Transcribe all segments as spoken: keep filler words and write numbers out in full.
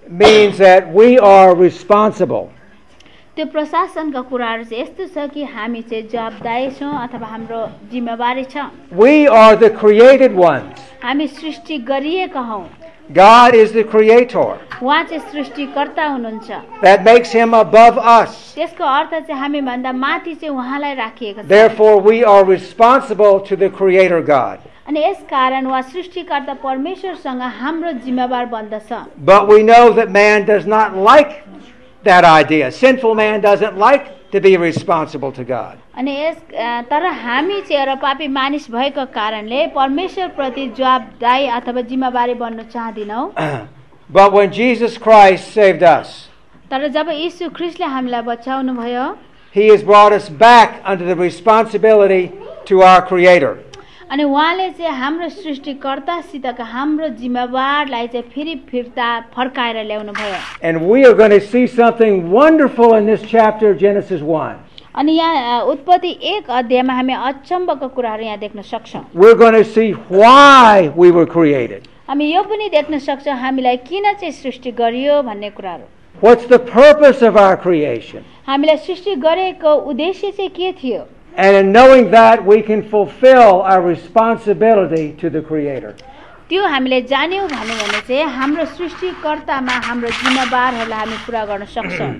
means that we are responsible. त्यो प्रशासनका कुराहरू चाहिँ यस्तो छ कि हामी चाहिँ जवाबदारी छौँ अथवा हाम्रो जिम्मेवारी छ। We are the created ones. हामी सृष्टि गरिएका हौँ। God is the creator. उहाँ चाहिँ सृष्टिकर्ता हुनुहुन्छ। That makes him above us. त्यसको अर्थ चाहिँ हामी भन्दा माथि चाहिँ उहाँलाई राखिएको छ। Therefore we are responsible to the creator God. अनि यस कारण उहाँ सृष्टिकर्ता परमेश्वरसँग हाम्रो जिम्मेवार बन्दछ। But we know that man does not like that idea. Sinful man doesn't like to be responsible to God. अनि यस तर हामी चाहिँ र पापी मानिस भएको कारणले परमेश्वर प्रति जवाबदारी अथवा जिम्मेवारी बन्न चाहदिनौं। But when Jesus Christ saved us, तर जब यीशु ख्रीष्टले हामीलाई बचाउनु भयो, he has brought us back under the responsibility to our creator. अनि उहाँले चाहिँ हाम्रो सृष्टिकर्तासितका हाम्रो जिम्मेवारलाई चाहिँ फेरि फिर्ता फर्काएर ल्याउनु भयो। And we are going to see something wonderful in this chapter of Genesis one. अनि यहाँ उत्पत्ति एक अध्यायमा हामी अचम्मका कुराहरू यहाँ देख्न सक्छौं। We're going to see why we were created. हामी यो पनि देख्न सक्छौं हामीलाई किन चाहिँ सृष्टि गरियो भन्ने कुराहरू। What's the purpose of our creation? हामीलाई सृष्टि गरेको उद्देश्य चाहिँ के थियो? And in knowing that, we can fulfill our responsibility to the creator. त्यो हामीले जान्यौं भन्यो भने चाहिँ हाम्रो सृष्टिकर्तामा हाम्रो जिम्मेवारहरूलाई हामी पूरा गर्न सक्छौं।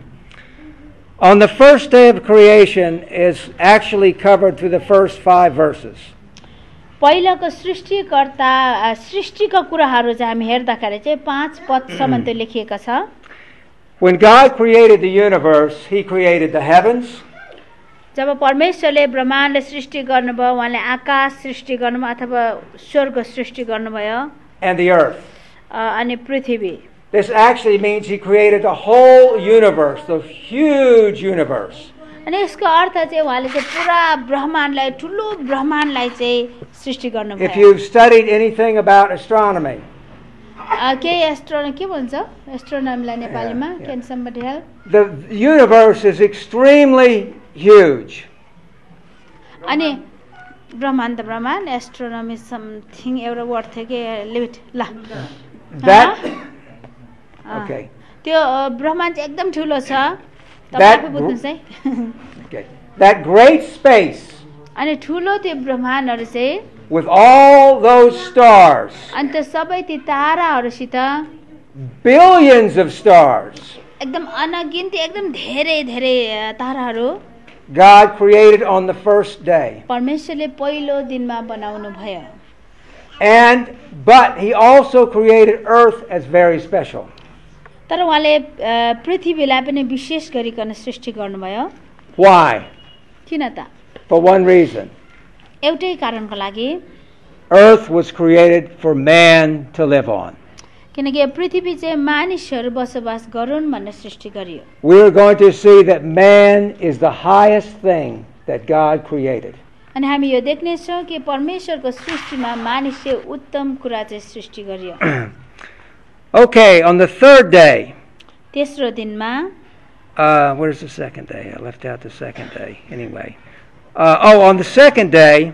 On the first day of creation is actually covered through the first five verses. पहिलाको सृष्टिकर्ता सृष्टिका कुराहरू चाहिँ हामी हेर्दाखेरि चाहिँ पाँच पदसम्म त्यो लेखिएको छ। When God created the universe, he created the heavens. जब परमेश्वरले ब्रह्माण्ड सृष्टि गर्नुभयो उहाँले आकाश सृष्टि गर्नुभयो अथवा स्वर्ग सृष्टि गर्नुभयो and the earth. अनि पृथ्वी। This actually means he created the whole universe, the huge universe. अनि यसको अर्थ चाहिँ उहाँले चाहिँ पुरा ब्रह्माण्डलाई ठुलो ब्रह्माण्डलाई चाहिँ सृष्टि गर्नुभयो। If you've studied anything about astronomy, के एस्ट्रोनोमी के भन्छ एस्ट्रोनोमीलाई नेपालीमा? Can somebody help? The universe is extremely huge. अनि ब्रह्माण्ड ब्रह्माण्ड एस्ट्रोनोमी समथिङ एउटा वर्ड थियो कि लिमिट ल That okay. त्यो ब्रह्माण्ड चाहिँ एकदम ठुलो छ तपाईहरु बुझ्नुस् है। Okay. That great space. अनि ठुलो त्यो ब्रह्माण्डहरु चाहिँ with all those stars. अनि त्यो सबै ती ताराहरुसित billions of stars. एकदम अनगिन्ती एकदम धेरै धेरै ताराहरु God created on the first day. परमेश्वरले पहिलो दिनमा बनाउनु भयो। And but he also created earth as very special. तर उहाँले पृथ्वीलाई पनि विशेष गरिकन सृष्टि गर्नुभयो। Why? किन त? For one reason. एउटै कारणको लागि Earth was created for man to live on. किनकि पृथ्वी चाहिँ मानिसहरू बसोबास गरून् भन्ने सृष्टि गरियो। We are going to see that man is the highest thing that God created. अनि हामी यो देख्ने छौं कि परमेश्वरको सृष्टिमा मानिस चाहिँ उत्तम कुरा चाहिँ सृष्टि गरियो। Okay, on the third day. तेस्रो दिनमा Uh, where's the second day? I left out the second day. Anyway. Uh, oh, on the second day.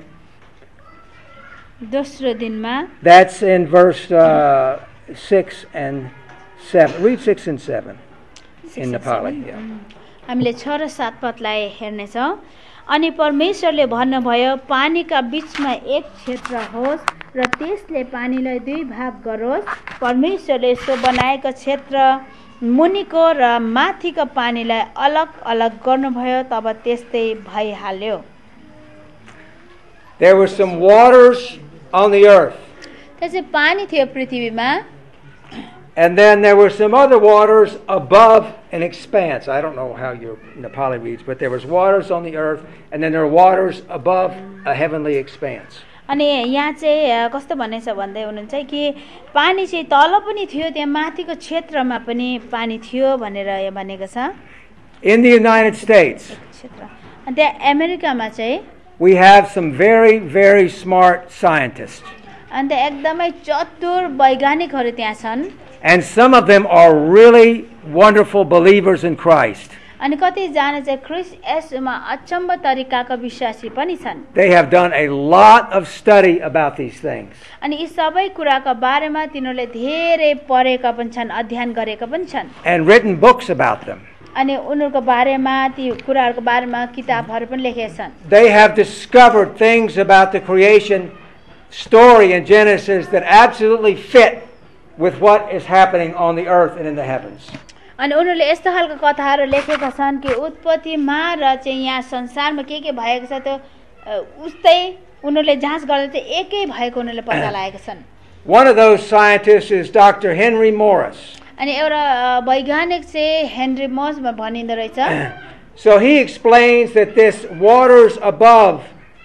दोस्रो दिनमा That's in verse uh, six and seven. Read six and seven in Nepali. Yeah. हामीले छ र सात पदलाई हेर्ने छौं। अनि परमेश्वरले भन्नुभयो पानीका बीचमा एक क्षेत्र होस् र त्यसले पानीलाई दुई भाग गरोस्। परमेश्वरले सो बनाएको क्षेत्र मुनिको र माथिको पानीलाई अलग अलग गर्नुभयो तब त्यस्तै भइहाल्यो। There were some waters on the earth. त्यसै पानी थियो पृथ्वीमा। And then there were some other waters above an expanse. I don't know how your Nepali reads, but there was waters on the earth, and then there were waters above a heavenly expanse. अनि यहाँ चाहिँ कस्तो भनेछ भन्दै हुनुहुन्छ कि पानी चाहिँ तल पनि थियो त्यहाँ माथिको क्षेत्रमा पनि पानी थियो भनेर यहाँ भनेको छ। In the United States, क्षेत्र अनि त्यहाँ अमेरिकामा चाहिँ we have some very, very smart scientists. अनि त्यहाँ एकदमै चतुर वैज्ञानिकहरू त्यहाँ छन्। And some of them are really wonderful believers in Christ. अनि कतिजना चाहिँ ख्रिस्ट येशूमा अचम्म तरिकाका विश्वासी पनि छन्. They have done a lot of study about these things. अनि यी सबै कुराका बारेमा तिनीहरूले धेरै पढेका पनि छन्, अध्ययन गरेका पनि छन्. And written books about them. अनि उनीहरूको बारेमा ती कुराहरूको बारेमा किताबहरू पनि लेखेका छन्. They have discovered things about the creation story in Genesis that absolutely fit with what is happening on the earth and in the heavens. अनि उनीहरूले यस्तो खालको कथाहरू लेखेका छन् कि उत्पत्तिमा र चाहिँ यहाँ संसारमा के के भएको छ त्यो उस्तै उनीहरूले जाँच गर्दा चाहिँ एकै भएको उनीहरूले पत्ता लागेका छन्. One of those scientists is Doctor Henry Morris. अनि एउटा वैज्ञानिक चाहिँ हेनरी मोस भनिँदो रहेछ. So he explains that this waters above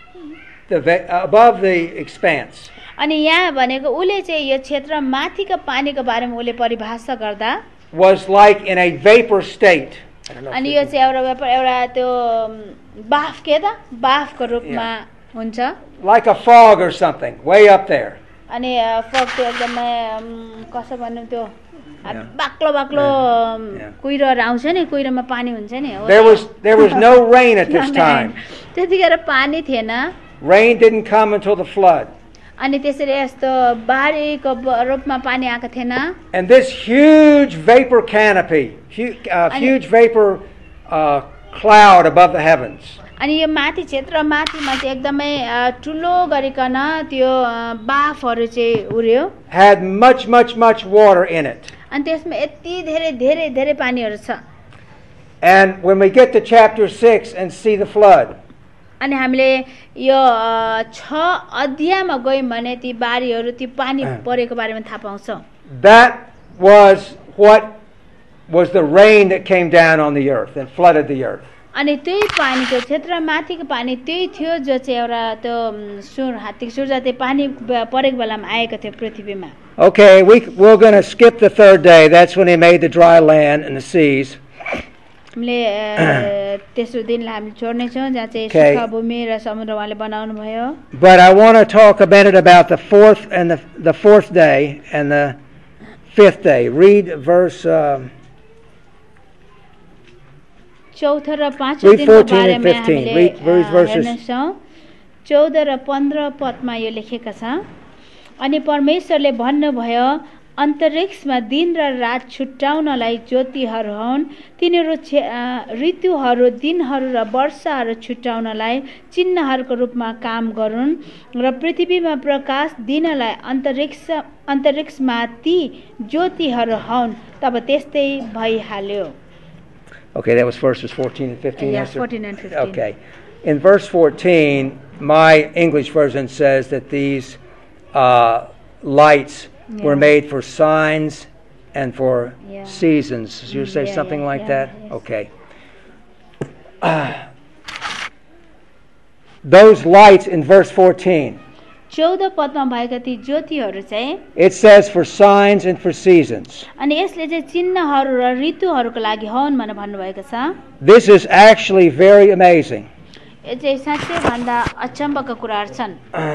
the above the expanse. अनि यहाँ भनेको उले चाहिँ यो क्षेत्र माथिका पानीको बारेमा उले परिभाषा गर्दा was like in a vapor state. अनि यो चाहिँ एउटा वेपर एउटा त्यो बाफ के त बाफको रूपमा हुन्छ. Like a fog or something way up there. अनि फग त्यो एकदमै कसो भन्नु त्यो बाक्लो बाक्लो कुहिरोहरू आउँछ नि, कुहिरोमा पानी हुन्छ नि. There was there was no rain at this time. त्यतिखेर पानी थिएन. Rain didn't come until the flood. अनि त्यसरी यस्तो बाढीको रूपमा पानी आएको थिएन. And this huge vapor canopy, huge, uh, huge vapor uh, cloud above the heavens. अनि यो माथि क्षेत्र माथिमा चाहिँ एकदमै ठुलो गरिकन त्यो बाफहरू चाहिँ उड्यो. Had much much much water in it. अनि त्यसमा यति धेरै धेरै धेरै पानीहरू छ. And when we get to chapter six and see the flood. अनि हामीले यो छ अध्यायमा गयौँ भने ती बाढीहरू ती पानी परेको बारेमा थाहा पाउँछौँ. That was what was the rain that came down on the earth and flooded the earth. अनि त्यही पानीको क्षेत्र माथिको पानी त्यही थियो जो चाहिँ एउटा त्यो सुर हात्तीको सुर जति पानी परेको बेलामा आएको थियो पृथ्वीमा. Okay, we we're going to skip the third day. That's when he made the dry land and the seas. हामीले तेस्रो दिनलाई हामी छोड्नेछौँ जहाँ चाहिँ सुक्खा भूमि र समुद्र उहाँले बनाउनु भयो. But I want to talk a minute about the fourth and the the fourth day and the fifth day. Read verse uh, चौथो र पाँचौँ दिनको बारेमा हामीले हेर्नेछौँ. चौध र पन्ध्र पदमा यो लेखेका छ. अनि परमेश्वरले भन्नुभयो, अन्तरिक्षमा दिन र रात छुट्याउनलाई ज्योतिहरू हुन्. तिनीहरू ऋतुहरू दिनहरू र वर्षाहरू छुट्याउनलाई चिन्हहरूको रूपमा काम गरून् र पृथ्वीमा प्रकाश दिनलाई अन्तरिक्ष अन्तरिक्षमा ती ज्योतिहरू हुन्. तब त्यस्तै भइहाल्यो. Okay, that was verses fourteen and fifteen. Yeah, fourteen and fifteen. Okay. In verse fourteen, my English version says that these uh, lights yeah. were made for signs and for yeah. seasons. Did you say yeah, something yeah, like yeah, that? Yes. Okay. Uh, those lights in verse fourteen. चौध पदमा भएका ती ज्योतिहरू चाहिँ it says for signs and for seasons. अनि यसले चाहिँ चिन्हहरू र ऋतुहरूको लागि हुन् भनेर भन्नुभएको छ. This is actually very amazing. यो चाहिँ साँच्चै भन्दा अचम्मका कुराहरू छन्.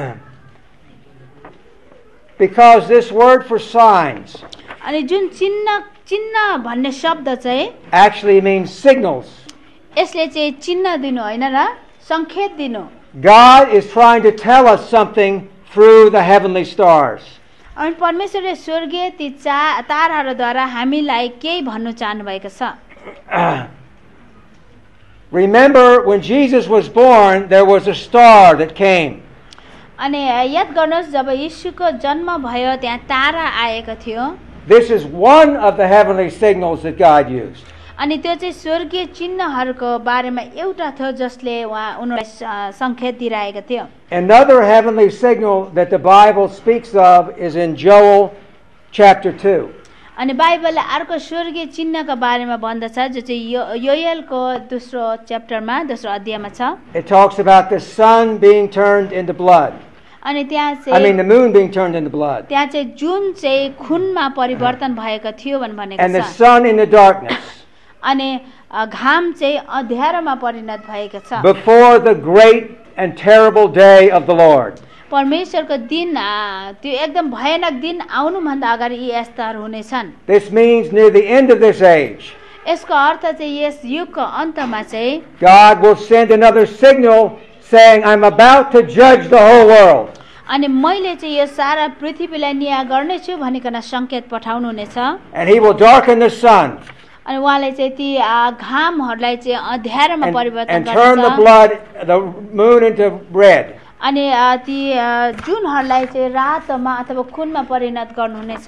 Because this word for signs अनि जुन चिन्ह चिन्ह भन्ने शब्द चाहिँ actually means signals. यसले चाहिँ चिन्ह दिनु हैन र संकेत दिनु. God is trying to tell us something through the heavenly stars. अनि परमेश्वरले स्वर्गीय ती ताराहरूद्वारा हामीलाई केही भन्नु चाहनु भएको छ. Remember when Jesus was born, there was a star that came. अनि याद गर्नुहोस् जब येशूको जन्म भयो त्यहाँ तारा आएको थियो. This is one of the heavenly signals that God used. अनि त्यो चाहिँ स्वर्गीय चिन्हहरूको बारेमा एउटा थियो जसले उहाँ उनीहरूलाई संकेत दिइरहेको थियो. Another heavenly signal that the Bible speaks of is in Joel chapter two. अनि बाइबलले अर्को स्वर्गीय चिन्हको बारेमा भन्दछ जो चाहिँ योएलको दोस्रो च्याप्टरमा दोस्रो अध्यायमा छ. It talks about the sun being turned into blood. अनि त्यहाँ चाहिँ I mean the moon being turned into blood. त्यहाँ चाहिँ जुन चाहिँ खुनमा परिवर्तन भएको थियो भनेर भनेको छ. And the sun into darkness. अनि घाम चाहिँ अँध्यारोमा परिणत भएको छ. Before the great and terrible day of the Lord. परमेश्वरको दिन त्यो एकदम भयानक दिन आउनु भन्दा अगाडि यी यस्ताहरू हुनेछन्. This means near the end of this age. यसको अर्थ चाहिँ यस युगको अन्तमा चाहिँ God will send another signal saying, I'm about to judge the whole world. अनि मैले चाहिँ यो सारा पृथ्वीलाई न्याय गर्नेछु भनिकन सङ्केत पठाउनु हुनेछ And he will darken the sun अनि उहाँले चाहिँ ती आ, घामहरूलाई चाहिँ अँध्यारोमा and, परिवर्तन and turn the गर्नेछ blood, the moon into red. अनि आ, ती आ, जुनहरूलाई चाहिँ रातोमा अथवा खुनमा परिणत गर्नुहुनेछ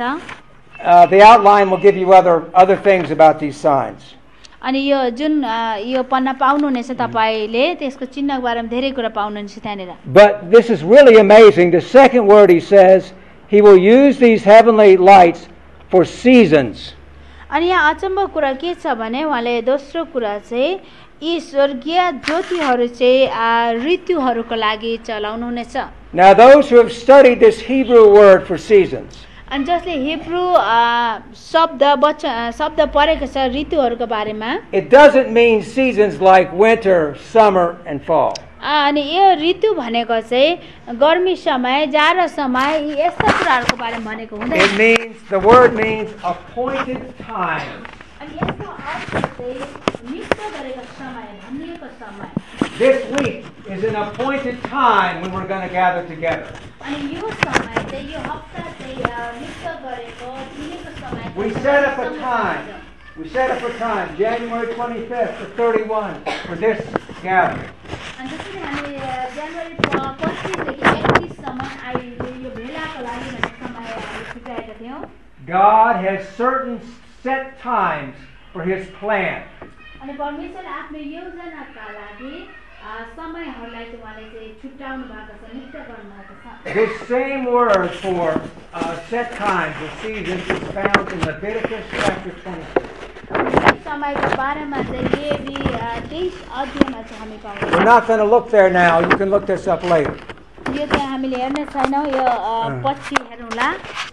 Uh, the outline will give you other, other things about these signs. अनि यो जुन आ, यो पन्ना पाउनुहुनेछ तपाईँले त्यसको चिन्हको बारेमा धेरै कुरा पाउनुहुनेछ त्यहाँनिर But this is really amazing. The second word he says, he will use these heavenly lights for seasons. अनि यहाँ अचम्म कुरा के छ भने उहाँले दोस्रो कुरा चाहिँ यी स्वर्गीय ज्योतिहरू चाहिँ आ, ऋतुहरूको लागि चलाउनुहुनेछ Now those who have studied this Hebrew word for seasons, अनि जसले हिब्रू आ, शब्द बच शब्द पढेको छ ऋतुहरूको बारेमा it doesn't mean seasons like winter, summer, and fall. आ, अनि यो ऋतु भनेको चाहिँ गर्मी समय जाडो समय यी यस्ता कुराहरूको बारेमा भनेको हुँदैन It means, the word means appointed time. अनि यसको अर्थ चाहिँ नियुक्त गरेको समय भनिएको समय This week is an appointed time when we're going to gather together. अनि यो समय चाहिँ यो हप्ता चाहिँ आ, नियुक्त गरेको दिनेको समय We set up a time. We set up a time, January twenty-fifth to thirty-one, for this gathering. अनि त्यसरी हामी आ, जनवरी प- पच्चिसदेखि एकतिससम्म आई यो भेलाको लागि भन्ने समय हामी छुट्याएका थियौँ God has certain set times for His plan. अनि परमेश्वरले आफ्नो योजनाका लागि आ, समयहरूलाई चाहिँ उहाँले चाहिँ छुट्याउनु भएको छ नियुक्त गर्नुभएको छ This same word for uh, set times or seasons is found in Leviticus chapter twenty-six. अनि समयको बारेमा चाहिँ लेवी आ, तेइस अध्यायमा चाहिँ हामी We're पाउँछौँ not going to look there now. You can look this up later. यो चाहिँ हामीले हेर्ने छैनौँ यो आ, पछि हेरौँला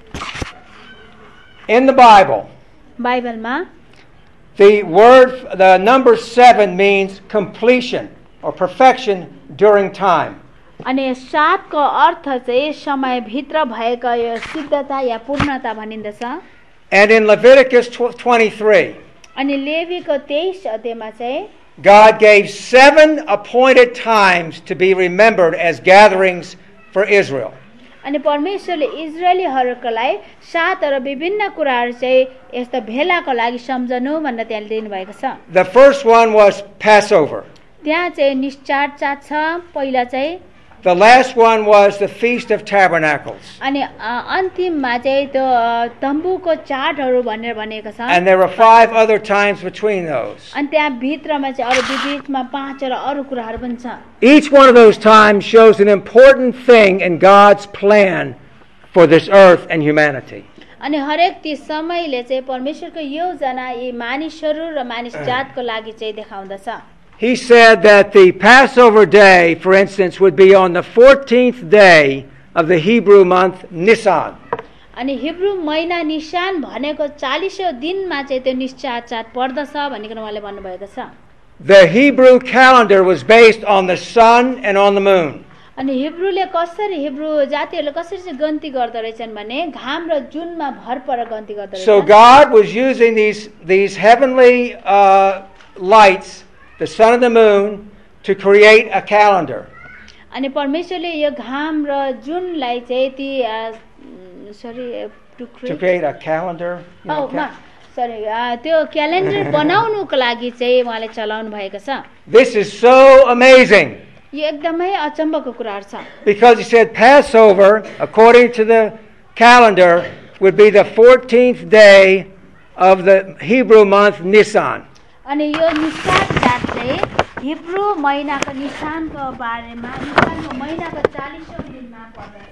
In the Bible, बाइबलमा the word, the number seven means completion or perfection during time. अनि सातको अर्थ चाहिँ समयभित्र भएको यो सिद्धता या पूर्णता भनिन्दछ And in Leviticus twenty-three, अनि लेवीको तेइस अध्यायमा चाहिँ God gave seven appointed times to be remembered as gatherings for Israel. अनि परमेश्वरले इजरायलीहरूको लागि सातवटा विभिन्न कुराहरू चाहिँ यस्तो भेलाको लागि सम्झनु भनेर त्यहाँ दिनुभएको छ The first one was Passover. त्यहाँ चाहिँ निश्चार चाड छ पहिला चाहिँ The last one was the Feast of Tabernacles. अनि अ, अन्तिममा चाहिँ त्यो अ, तम्बुको चाडहरू भनेर भनेको छ And there were five other times between those. अनि त्यहाँ भित्रमा चाहिँ अरू विविधमा पाँचवटा अरू कुराहरू पनि छ Each one of those times shows an important thing in God's plan for this earth and humanity. अनि हरेक ती समयले चाहिँ परमेश्वरको योजना यी मानिसहरू र मानिस जातको लागि चाहिँ देखाउँदछ He said that the Passover day, for instance, would be on the fourteenth day of the Hebrew month Nisan. अनि हिब्रू महिना निशान भनेको चालिसौँ दिनमा चाहिँ त्यो निश्चार चाड पर्दछ भनिकन उहाँले भन्नुभएको छ The Hebrew calendar was based on the sun and on the moon. अनि हिब्रूले कसरी हिब्रू जातिहरूले कसरी चाहिँ गन्ती गर्दो रहेछन् भने घाम र जुनमा भर पर गन्ती गर्दो So रहेछन् God was using these, these heavenly uh, lights, the sun and the moon, to create a calendar. अनि परमेश्वरले यो घाम र जुनलाई चाहिँ ती सरी टु To create a calendar. You know, ca- सरी त्यो क्यालेन्डर बनाउनुको लागि चाहिँ उहाँले चलाउनु भएको छ This is so amazing यो एकदमै अचम्मको कुराहरू छ because he said Passover, according to the calendar, would be the fourteenth day of the Hebrew month Nisan. अनि यो निशान चाड चाहिँ हिब्रू महिनाको निशानको बारेमा निशानको महिनाको चालिसौँ दिनमा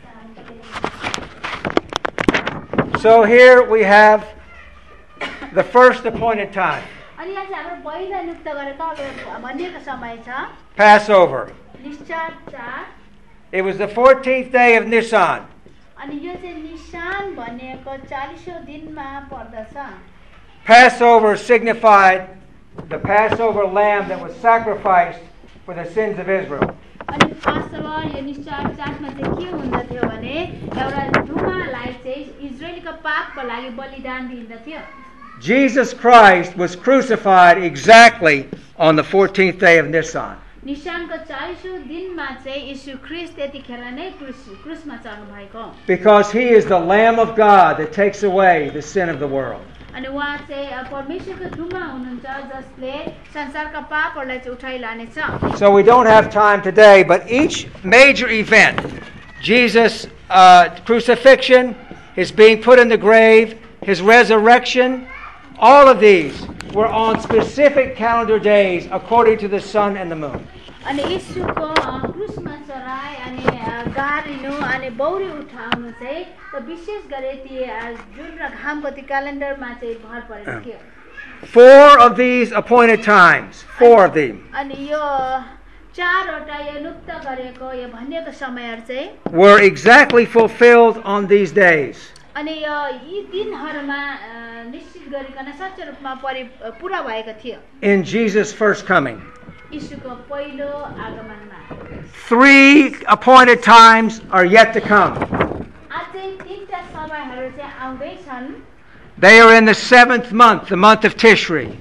पर्दछ So here we have the first appointed time, अनि यहाँ चाहिँ हाम्रो पहिला नियुक्त गरेको अब भनिएको समय छ Passover. निश्चार चाड It was the fourteenth day of Nisan. अनि यो चाहिँ निशान भनेको चालिसौँ दिनमा पर्दछ Passover signified the Passover lamb that was sacrificed for the sins of Israel. अनि पासोभर यो निश्चार चाडमा चाहिँ के हुँदथ्यो भने एउटा डुमालाई चाहिँ इजरायलको पापको लागि बलिदान दिँदथ्यो Jesus Christ was crucified exactly on the fourteenth day of Nisan. निशानको चालीसौँ दिनमा चाहिँ यीशु ख्रीष्ट त्यतिखेर नै क्रुस क्रुसमा चढ्नु भएको Because he is the Lamb of God that takes away the sin of the world. अनि उहाँ चाहिँ परमेश्वरको दुमा हुनुहुन्छ जसले संसारका पापहरूलाई चाहिँ उठाइलानेछ. So we don't have time today, but each major event, Jesus' uh, crucifixion, his being put in the grave, his resurrection, all of these were on specific calendar days according to the sun and the moon. अनि यीशुको क्रुसमा चढाइ अनि गाडिनु अनि बौरी उठाउनु चाहिँ त विशेष गरी ती जुन र घामको ती क्यालेन्डरमा चाहिँ भर परेको थियो. Four of these appointed times, four of them, अनि यो चारवटा यो नियुक्त गरेको यो भनिएको समयहरू चाहिँ were exactly fulfilled on these days. अनि यो यी दिनहरूमा निश्चित गरिकन सच्चा रूपमा परि पुरा भएको थियो. In Jesus' first coming. यीशुको पहिलो आगमनमा. Three appointed times are yet to come. अझै तीनटा समयहरू चाहिँ आउँदै छन्. They are in the seventh month, the month of Tishri.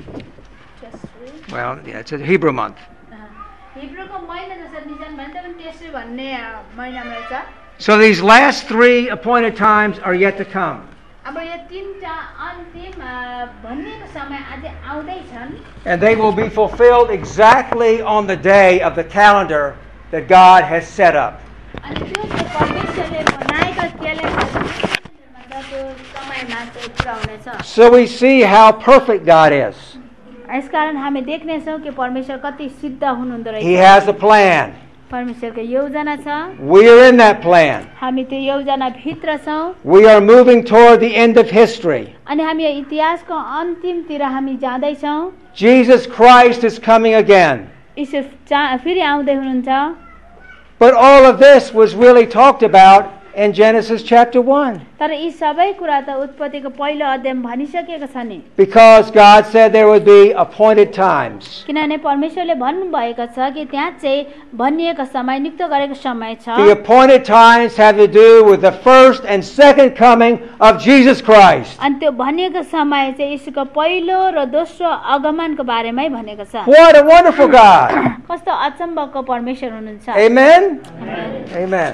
Well, yeah, it's a Hebrew month. हिब्रूको महिना जसरी निसान भन्छ पनि तेस्रो भन्ने महिनामा रहेछ. So these last three appointed times are yet to come. अब यो तीनटा अन्तिम भनिएको समय अझै आउँदै छन्. And they will be fulfilled exactly on the day of the calendar that God has set up. अनि त्यो चाहिँ परमेश्वरले बनाएका क्यालेन्डरमा त्यो समयमा चाहिँ पुरा हुनेछ. So we see how perfect God is. यसकारण हामी देख्नेछौँ कि परमेश्वर कति सिद्ध हुनुहुँदो रहेछ. He has a plan. परमेश्वरको योजना छ. We are in that plan. हामी त्यो योजना भित्र छौँ. We are moving toward the end of history. अनि हामी यो इतिहासको अन्तिमतिर हामी जाँदै छौँ. Jesus Christ is coming again. यीशु फेरि आउँदै हुनुहुन्छ. But all of this was really talked about in Genesis chapter one. तर यी सबै कुरा त उत्पत्तिको पहिलो अध्यायमा भनिसकेको छ नि. Because God said there would be appointed times. किनभने परमेश्वरले भन्नुभएको छ कि त्यहाँ चाहिँ भनिएको समय नियुक्त गरेको समय छ. The appointed times have to do with the first and second coming of Jesus Christ. अनि त्यो भनिएको समय चाहिँ यीशुको पहिलो र दोस्रो आगमनको बारेमै भनेको छ. What a wonderful God. कस्तो अचम्मको परमेश्वर हुनुहुन्छ. Amen. Amen.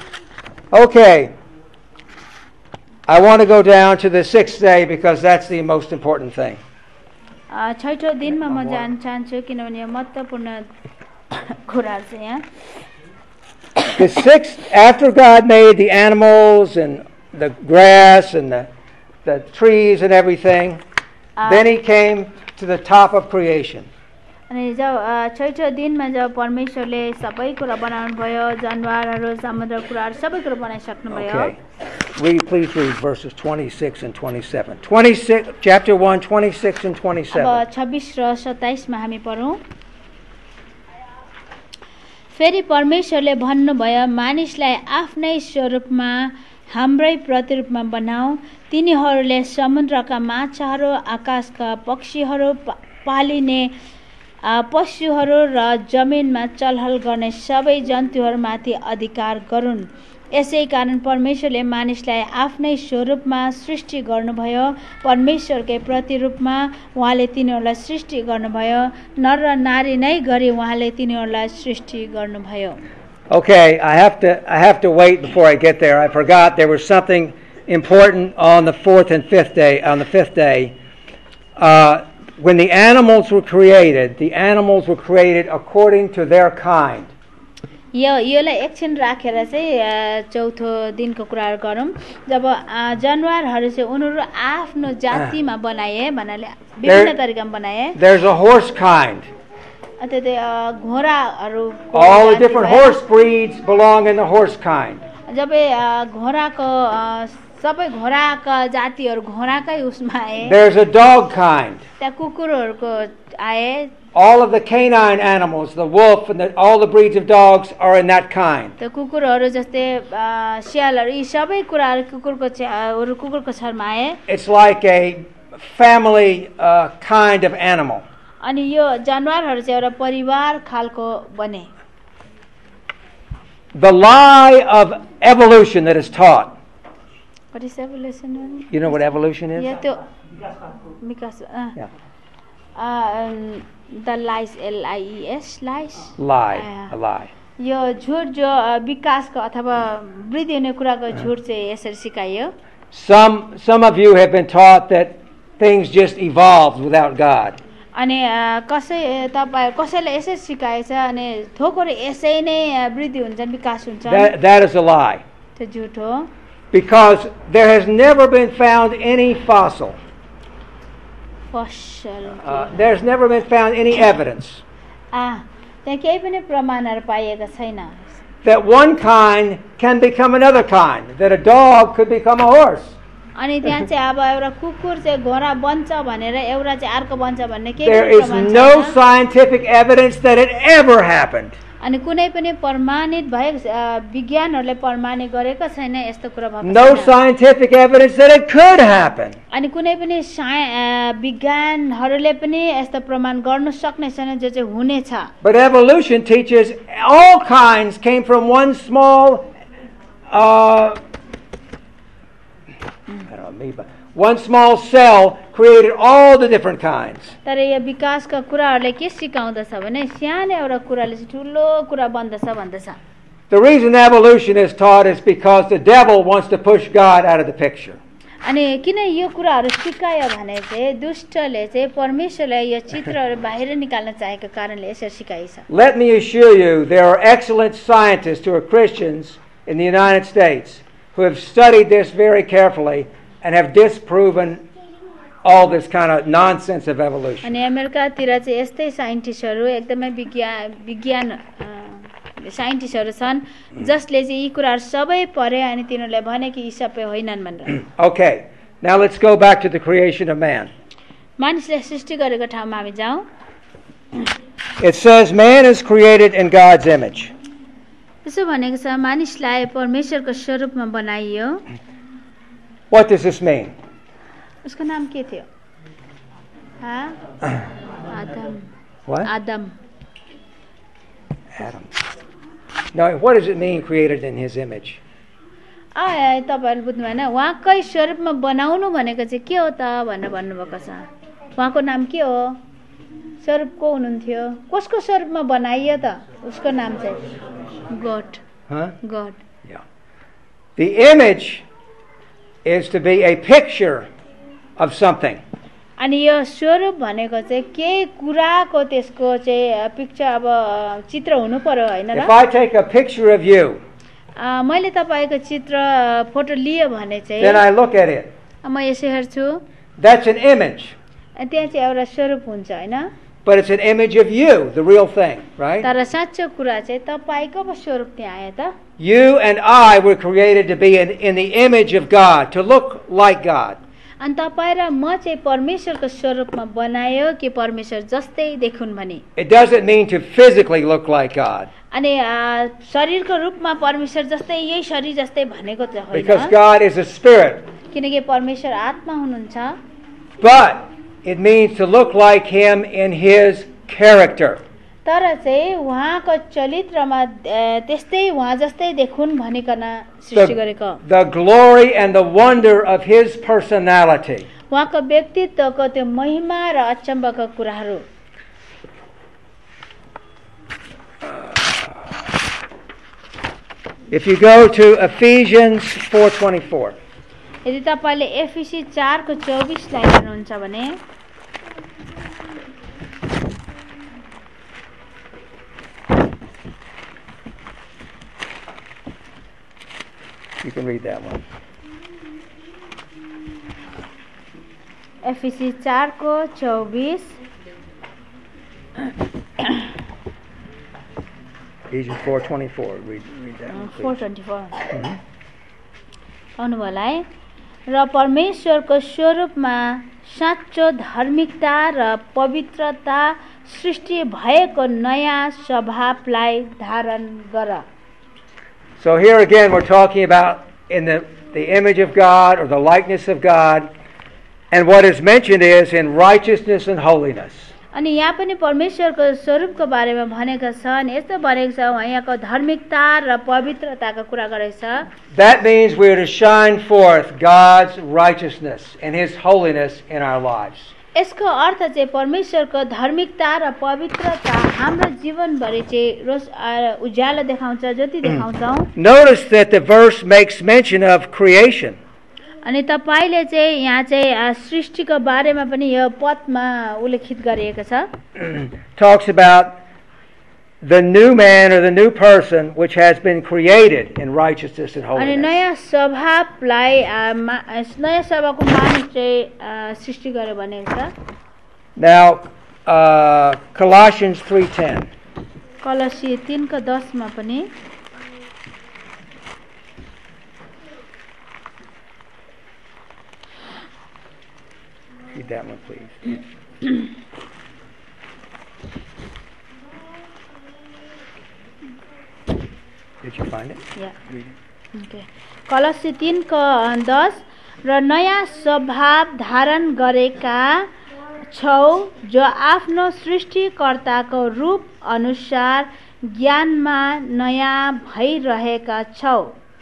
Okay. I want to go down to the sixth day because that's the most important thing. छैठौँ दिनमा म जान चाहन्छु किनभने यो महत्त्वपूर्ण कुरा चाहिँ यहाँ. The sixth, after God made the animals and the grass and the, the trees and everything, uh, then he came to the top of creation. अनि जब छैठौँ दिनमा जब परमेश्वरले सबै कुरा बनाउनु भयो जनावरहरू समुद्र कुराहरू सबै कुरा बनाइसक्नु भयो. Okay. Read, please read verses twenty-six and twenty-seven. twenty-six, chapter one, twenty-six and twenty-seven. अब छब्बीस र सत्ताइस मा हामी पढौँ. फेरि परमेश्वरले भन्नुभयो मानिसलाई आफ्नै स्वरूपमा हाम्रै प्रतिरूपमा बनाऊ. तिनीहरूले समुद्रका माछाहरू आकाशका पक्षीहरू पालिने पशुहरू र जमिनमा चलहल गर्ने सबै जन्तुहरूमाथि अधिकार गरून्. यसै कारण परमेश्वरले मानिसलाई आफ्नै स्वरूपमा सृष्टि गर्नुभयो. परमेश्वरकै प्रतिरूपमा उहाँले तिनीहरूलाई सृष्टि गर्नुभयो. नर र नारी नै गरी उहाँले तिनीहरूलाई सृष्टि गर्नुभयो. Okay, I have to I have to wait before I get there. I forgot there was something important on the fourth and fifth day. On the fifth day, uh, when the animals were created, the animals were created according to their kind. यो योलाई एकछिन राखेर चाहिँ चौथो दिनको कुराहरू गरौँ. जब जनावरहरू चाहिँ उनीहरू आफ्नो जातिमा बनाए भन्नाले विभिन्न तरिकामा बनाए. There's a horse kind. अते त्यो घोडाहरू All the different horse breeds belong in the horse kind. जब घोडाको सबै घोडाका जातिहरू घोडाकै उसमा आए. There's a dog kind. त्यहाँ कुकुरहरूको आए. All of the canine animals, the wolf and the, all the breeds of dogs are in that kind. त्यो कुकुरहरू जस्तै स्यालहरू यी सबै कुराहरू कुकुरको अरू कुकुरको छरमा आए. It's like a family uh, kind of animal. अनि यो जनावरहरू चाहिँ एउटा परिवार खालको बने. The lie of evolution that is taught. What is evolution? You know what evolution is? यो त्यो विकास अ, Yeah. अ, the lies L I E S lies Lie, अ, a lie. यो झुट जो अ, विकासको अथवा वृद्धि हुने कुराको झुट चाहिँ यसरी सिकाइयो Some, some of you have been taught that things just evolved without God. अनि अ, कसै तपाईँ कसैले यसै सिकाएछ अनि थोकहरू यसै नै अ, वृद्धि हुन्छ विकास हुन्छ That, that is a lie. त्यो झुट हो Because there has never been found any fossil. फसल Uh, there's never been found any evidence आ त्यहाँ केही पनि प्रमाणहरू पाइएको छैन that one kind can become another kind, that a dog could become a horse. अनि त्यहाँ चाहिँ अब एउटा कुकुर चाहिँ घोडा बन्छ भनेर एउटा चाहिँ अर्को बन्छ भन्ने केही There पनि is प्रमाण no छैन scientific evidence that it ever happened. अनि कुनै पनि प्रमाणित भए अ, विज्ञानहरूले प्रमाणित गरेको छैन यस्तो कुरा भएको No छैन scientific evidence that it could happen. अनि कुनै पनि साइ अ, विज्ञानहरूले पनि यस्तो प्रमाण गर्न सक्ने छैन जो चाहिँ हुनेछ But evolution teaches all kinds came from one small, uh, I don't know, amoeba, one small cell created all the different kinds. तर यो विकासका कुराहरूले के सिकाउँदछ भने सानो एउटा कुराले चाहिँ ठुलो कुरा बन्दछ भन्दछ The reason evolution is taught is because the devil wants to push God out of the picture. अनि किन यो कुराहरू सिकायो भने चाहिँ दुष्टले चाहिँ परमेश्वरलाई यो चित्रहरू बाहिर निकाल्न चाहेको कारणले यसरी सिकाइछ Let me assure you, there are excellent scientists who are Christians in the United States who have studied this very carefully and have disproven all this kind of nonsense of evolution. अनि अमेरिकातिर चाहिँ यस्तै साइन्टिस्टहरू एकदमै विज्ञान विज्ञान a, साइन्टिस्टहरू छन् जसले चाहिँ यी कुराहरू सबै पढे अनि तिनीहरूले भने कि यी सबै होइनन् भनेर Okay, now let's go back to the creation of man. मानिसले सृष्टि गरेको ठाउँमा हामी जाउँ It says man is created in God's image. त्यसो भनेको छ मानिसलाई परमेश्वरको स्वरूपमा बनाइयो What does this mean? उसको नाम के थियो हाँ? Adam What? Adam Adam. Now, what does it mean created in his image? आ तपाईँहरूले बुझ्नु भएन उहाँकै स्वरूपमा बनाउनु भनेको चाहिँ के हो त भनेर भन्नुभएको छ उहाँको नाम के हो स्वरूप को हुनुहुन्थ्यो कसको स्वरूपमा बनाइयो त उसको नाम चाहिँ God Huh? God Yeah. The image is to be a picture of something. अनि यो स्वरूप भनेको चाहिँ केही कुराको त्यसको चाहिँ पिक्चर अब चित्र हुनु पर्यो होइन If र I take a picture of you, अ, मैले तपाईँको चित्र फोटो लियो भने चाहिँ then I look at it. म यसो हेर्छु That's an image. अनि त्यहाँ चाहिँ एउटा स्वरूप हुन्छ होइन But it's an image of you, the real thing, right? तर साँचो कुरा चाहिँ तपाईँको पो स्वरूप त्यहाँ आयो त You and I were created to be in, in the image of God, to look like God. अनि तपाईँ र म चाहिँ परमेश्वरको स्वरूपमा बनायो कि परमेश्वर जस्तै देखुन् भने It doesn't mean to physically look like God, अनि अ, शरीरको रूपमा परमेश्वर जस्तै यही शरीर जस्तै भनेको चाहिँ because होइन God is a spirit. किनकि परमेश्वर आत्मा हुनुहुन्छ But it means to look like Him in His character. तर चाहिँ उहाँको चरित्रमा अ, त्यस्तै उहाँ जस्तै देखुन् भनिकन सृष्टि गरेको The, the glory and the wonder of His personality. उहाँको व्यक्तित्वको त्यो महिमा र अचम्मको कुराहरू If you go to Ephesians four twenty-four. यदि तपाईँले एफिसी चारको चौबिसलाई हेर्नुहुन्छ भने You can read that one. एफिसी चारको चौबिस Ephesians four twenty-four. Read, read that one, four please. Twenty four आउनुभयो है र परमेश्वरको स्वरूपमा साँचो धार्मिकता र पवित्रता सृष्टि भएको नयाँ स्वभावलाई धारण गर So here again we're talking about in the, the image of God or the likeness of God, and what is mentioned is in righteousness and holiness. अनि यहाँ पनि परमेश्वरको स्वरूपको बारेमा भनेको छ अनि यस्तो भनेको छ उहाँको धार्मिकता र पवित्रताको कुरा गरेको छ. That means we are to shine forth God's righteousness and His holiness in our lives. यसको अर्थ चाहिँ परमेश्वरको धार्मिकता र पवित्रता हाम्रो जीवनभरि चाहिँ रोज उज्यालो देखाउँछ, ज्योति देखाउँछौँ. Notice that the verse makes mention of creation. अनि तपाईले चाहिँ यहाँ चाहिँ सृष्टिको बारेमा पनि यो पदमा उल्लेखित गरिएको छ. Talks about the new man or the new person which has been created in righteousness and अनि holiness. नयाँ स्वभावलाई नयाँ स्वभावको मानिस चाहिँ सृष्टि गर्यो भनेको छ. Now, uh, Colossians three ten. कलसी तीन को दस मा पनि Read that one, please. Did you find it? Yeah. Read it. Okay. कलसी तीन को दस र नयाँ स्वभाव धारण गरेका छौ जो आफ्नो सृष्टिकर्ताको रूप अनुसार ज्ञानमा नयाँ भइरहेका छौ.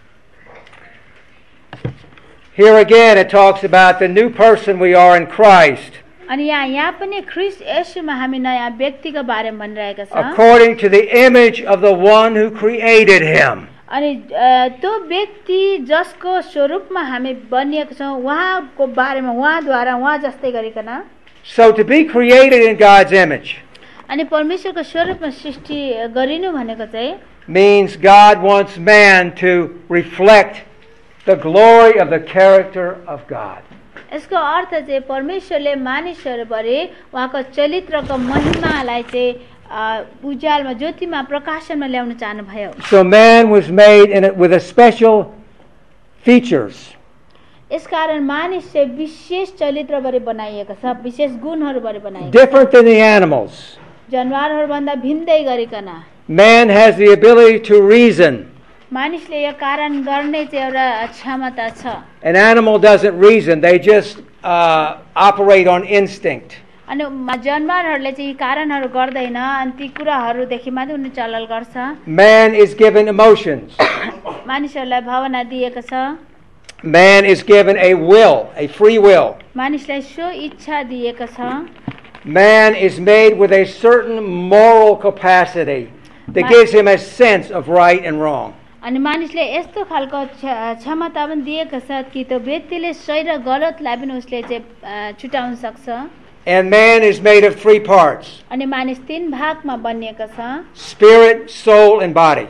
Here again it talks about the new person we are in Christ. अनि यहाँ यहाँ पनि ख्रीष्ट येशूमा हामी नयाँ व्यक्तिको बारेमा भनिरहेका छौँ. According to the image of the one who created him. अनि त्यो व्यक्ति जसको स्वरूपमा हामी बनिएका छौँ उहाँको बारेमा उहाँद्वारा उहाँ जस्तै गरिकन. So to be created in God's image अनि परमेश्वरको स्वरूपमा सृष्टि गरिनु भनेको चाहिँ means God wants man to reflect the glory of the character of God. यसको अर्थ चाहिँ परमेश्वरले मानिसहरूभरि उहाँको चरित्रको महिमालाई चाहिँ उज्यालमा ज्योतिमा प्रकाशनमा ल्याउन चाहनुभयो. So man was made in it with a special features. यसकारण मानिस चाहिँ विशेष चरित्रभरि बनाइएको छ, विशेष गुणहरूभरि बनाइएको छ. Different than the animals. जनावरहरूभन्दा भिन्दै गरिकन. Man has the ability to reason. मानिसले यो कारण गर्ने चाहिँ एउटा क्षमता छ. An animal doesn't reason, they just uh, operate on instinct. अनि जनावरहरूले चाहिँ यी कारणहरू गर्दैन अनि ती कुराहरूदेखि मात्रै उनी चलल गर्छ. Man is given emotions. मानिसहरूलाई भावना दिएको छ. Man is given a will, a free will. मानिसलाई सो इच्छा दिएको छ. Man is made with a certain moral capacity that gives him a sense of right and wrong. अनि मानिसले यस्तो खालको क्षमता पनि दिएको छ कि त्यो व्यक्तिले सही र गलतलाई पनि उसले चाहिँ छुटाउन सक्छ. And man is made of three parts. अनि मानिस तीन भागमा बनिएको छ. Spirit, soul, and body.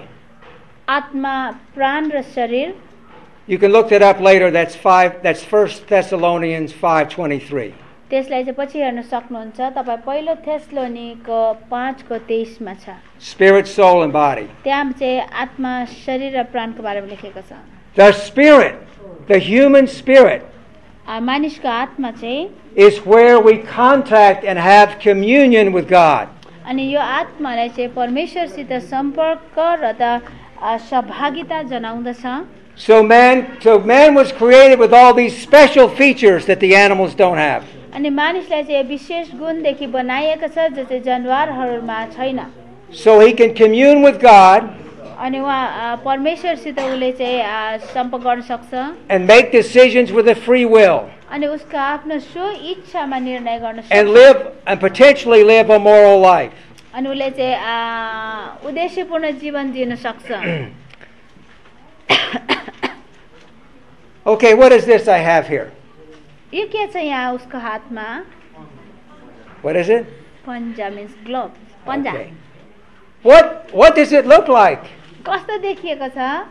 आत्मा, प्राण र शरीर. You can look that up later. That's five. That's First Thessalonians five twenty-three. त्यसलाई चाहिँ पछि हेर्न सक्नुहुन्छ. तपाईँ पहिलो थेसलोनीको पाँच को तेइस मा छ. Spirit, soul, and body. त्यहाँ चाहिँ आत्मा, शरीर र प्राणको बारेमा लेखेको छ. The spirit, the human spirit, मानिसको आत्मा चाहिँ is where we contact and have communion with God. अनि यो आत्मालाई चाहिँ परमेश्वरसित सम्पर्क र त सहभागिता जनाउँदछ. So man, so man was created with all these special features that the animals don't have. अनि मानिसलाई चाहिँ विशेष गुणदेखि बनाइएको छ जो चाहिँ जनावरहरूमा छैन. So he can commune with God. अनि उहाँ परमेश्वरसित उसले चाहिँ सम्पर्क गर्न सक्छ. And make decisions with a free will. अनि उसको आफ्नो सो इच्छामा निर्णय गर्न सक्छ. And live and potentially live a moral life. अनि उसले चाहिँ उद्देश्यपूर्ण जीवन जिउन सक्छ. Okay, what is this I have here? यो के छ यहाँ उसको हातमा? What is it? पन्जा means glove. पन्जा. Okay. What what does it look like? कस्तो देखिएको छ?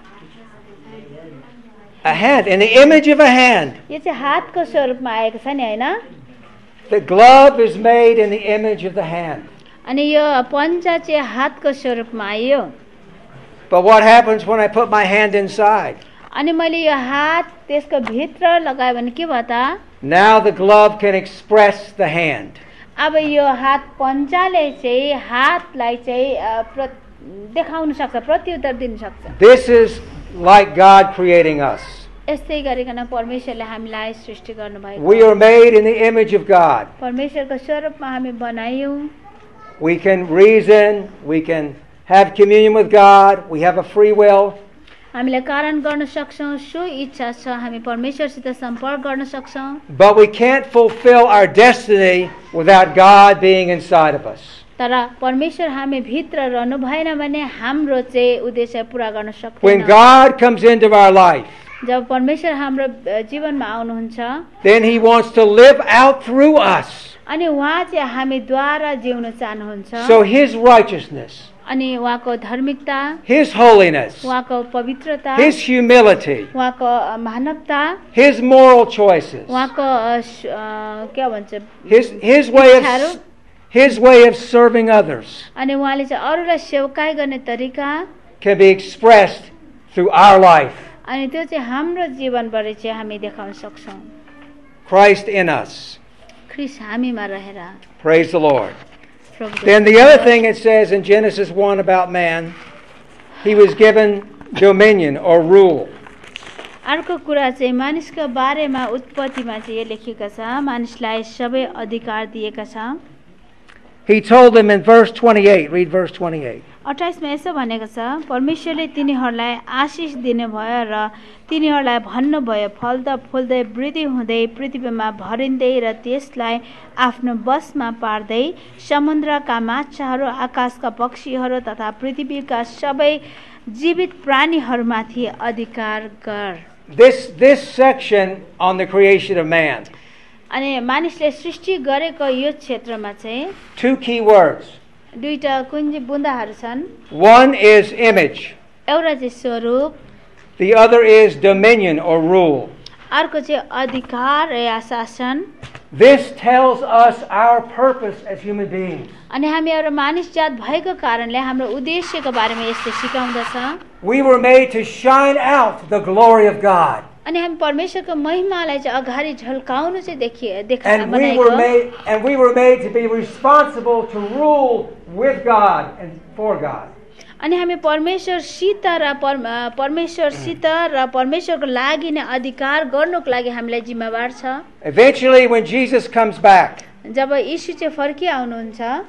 A hand, in the image of a hand. यो चाहिँ हातको स्वरूपमा आएको छ नि हैन? The glove is made in the image of the hand. अनि यो पन्जा चाहिँ हातको स्वरूपमा आयो. But what happens when I put my hand inside? अनि मैले यो हात त्यसको भित्र लगायो भने के भयो त? Now the glove can express the hand. अब यो हात पन्जाले चाहिँ हातलाई चाहिँ देखाउन सक्छ, प्रत्युत्तर दिन सक्छ. This is like God creating us. यस्तै गरिकन परमेश्वरले हामीलाई सृष्टि गर्नुभएको We are made in the image of God. परमेश्वरको स्वरूपमा हामी बनायौँ We can reason, we can have communion with God, we have a free will. हामीले कारण गर्न सक्छौँ सो इच्छा छ हामी परमेश्वरसित सम्पर्क गर्न सक्छौँ But we can't fulfill our destiny without God being inside of us. तर परमेश्वर हामी भित्र रहनु भएन भने हाम्रो चाहिँ उद्देश्य पूरा गर्न When सक्दैन God comes into our life, जब परमेश्वर हाम्रो जीवनमा आउनुहुन्छ then He wants to live out through us. अनि उहाँ चाहिँ हामीद्वारा जिउन चाहनुहुन्छ So His righteousness, अनि उहाँको धार्मिकता His holiness, उहाँको पवित्रता His humility, उहाँको मानवता His moral choices, उहाँको अ, स- अ, के भन्छ His, his, way इच्छाहरू of, his way of serving others अनि उहाँले चाहिँ अरूलाई सेवकाई गर्ने तरिका can be expressed through our life. अनि त्यो चाहिँ हाम्रो जीवनबाट चाहिँ हामी देखाउन सक्छौँ Christ in us. ख्रिस्ट हामीमा रहेर Praise the Lord. प्रभुको Then the other thing it says in Genesis one about man, he was given dominion or rule. अर्को कुरा चाहिँ मानिसको बारेमा उत्पत्तिमा चाहिँ यो लेखिएको छ मानिसलाई सबै अधिकार दिएका छ He told them in verse twenty-eight, read verse twenty-eight. अट्ठाइसमा यसो भनेको छ परमेश्वरले तिनीहरूलाई आशिष दिनुभयो र तिनीहरूलाई भन्नुभयो फल्दा फुल्दै वृद्धि हुँदै पृथ्वीमा भरिँदै र त्यसलाई आफ्नो बसमा पार्दै समुद्रका माछाहरू आकाशका पक्षीहरू तथा पृथ्वीका सबै जीवित प्राणीहरूमाथि अधिकार गर This, this section on the creation of man, अनि मानिसले सृष्टि गरेको यो क्षेत्रमा चाहिँ two key words. दुईटा कुन बुन्दाहरू छन् One is image, एउटा चाहिँ स्वरूप the other is dominion or rule. अर्को चाहिँ अधिकार या शासन This tells us our purpose as human beings. अनि हामी एउटा मानिस जात भएको कारणले हाम्रो उद्देश्यको बारेमा यस्तो सिकाउँदछ We were made to shine out the glory of God. अनि हामी परमेश्वरको महिमालाई चाहिँ अगाडि झल्काउनु चाहिँ देखिए देखा And we बनाएको were made and we were made to be responsible to rule with God and for God. अनि हामी परमेश्वरसित र पर- परमेश्वरसित र परमेश्वरको लागि नै अधिकार गर्नुको लागि हामीलाई जिम्मेवार छ Eventually when Jesus comes back, जब यीशु चाहिँ फर्की आउनुहुन्छ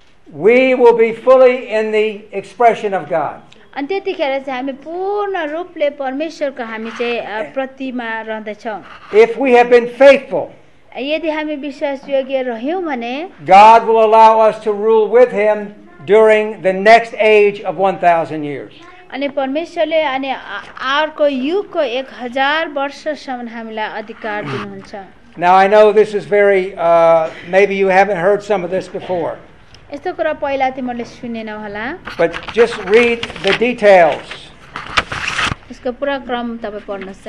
we will be fully in the expression of God. अनि त्यतिखेर चाहिँ हामी पूर्ण रूपले परमेश्वरको हामी चाहिँ अ, प्रतिमा रहँदैछौँ If we have been faithful, यदि हामी विश्वासयोग्य रह्यौँ भने God will allow us to rule with Him during the next age of one thousand years. अनि परमेश्वरले अनि आ- अर्को युगको एक हजार वर्षसम्म हामीलाई अधिकार दिनुहुन्छ Now I know this is very, uh, maybe you haven't heard some of this before, यस्तो कुरा पहिला तिमीहरूले सुनेनौ होला but just read the details. यसको पुरा क्रम तपाईँ पढ्नुहोस्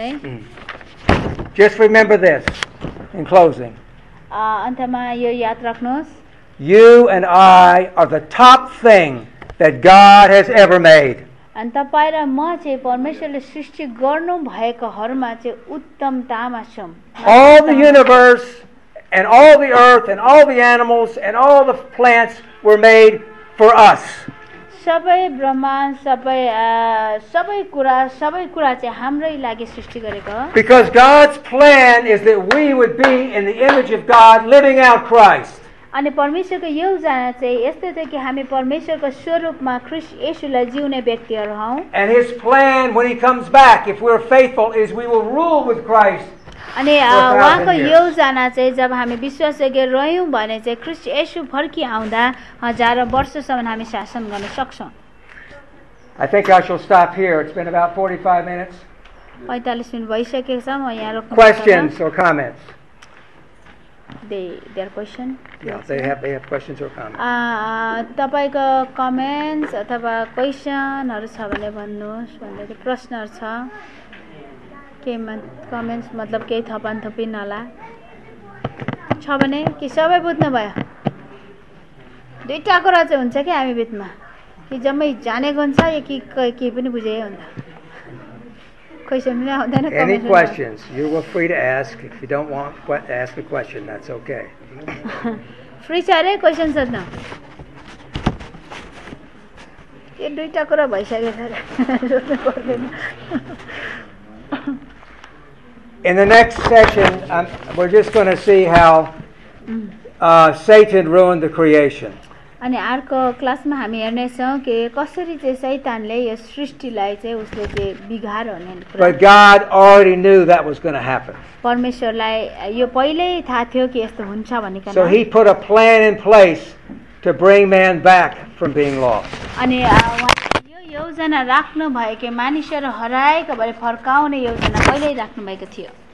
है Just remember this in closing. अ, अन्त्यमा यो याद राख्नुहोस् You and I are the top thing that God has ever made. अनि तपाईँ र म चाहिँ परमेश्वरले सृष्टि गर्नु भएकोहरूमा चाहिँ उत्तमतामा छौँ All the universe and all the earth and all the animals and all the plants were made for us. सबै ब्रह्माण्ड सबै अ, सबै कुरा सबै कुरा चाहिँ हाम्रै लागि सृष्टि गरेको हो Because God's plan is that we would be in the image of God, living out Christ. अनि परमेश्वरको योजना चाहिँ यस्तो थियो कि हामी परमेश्वरको स्वरूपमा ख्रिस्ट येशूलाई जिउने व्यक्तिहरू हौँ And His plan when He comes back, if we're faithful, is we will rule with Christ. अनि अ, For a thousand उहाँको years. योजना चाहिँ जब हामी विश्वासयोग्य रह्यौँ भने चाहिँ ख्रिस्ट येशू फर्की आउँदा हजारौँ वर्षसम्म हामी शासन गर्न सक्छौँ I think I shall stop here. It's been about forty-five minutes. पैँतालिस मिनट भइसकेको छ म यहाँ रोक्नु Questions or comments? There question Yeah, they have they have questions or comments. तपाईँको कमेन्ट्स अथवा क्वेसनहरू छ भने भन्नुहोस् भन्दै थियो प्रश्नहरू छ केहीमा कमेन्ट्स मतलब केही थपान थपी नला छ भने कि सबै बुझ्नुभयो दुईवटा कुरा चाहिँ हुन्छ कि हामी बिचमा कि जम्मै जानेको हुन्छ या कि केही पनि बुझे हुन्छ क्वेसन पनि आउँदैन Any comment पनि questions? You are free to ask. If you don't want to ask a question, that's okay. Free छ अरे क्वेसन सोध्न यो दुईवटा कुरा भइसकेको छ सोध्नु पर्दैन In the next session, um, we're just going to see how uh, Satan ruined the creation. अनि अर्को क्लासमा हामी हेर्नेछौँ कि कसरी चाहिँ शैतानले यो सृष्टिलाई चाहिँ उसले चाहिँ बिगार हुने कुरा। But God already knew that was going to happen. परमेश्वरलाई यो पहिल्यै थाहा थियो कि यस्तो हुन्छ भनिकन। So he put a plan in place to bring man back from being lost. अनि उहाँले यो योजना राख्नु भयो कि मानिसहरू हराएको भए फर्काउने योजना पहिल्यै राख्नु भएको थियो।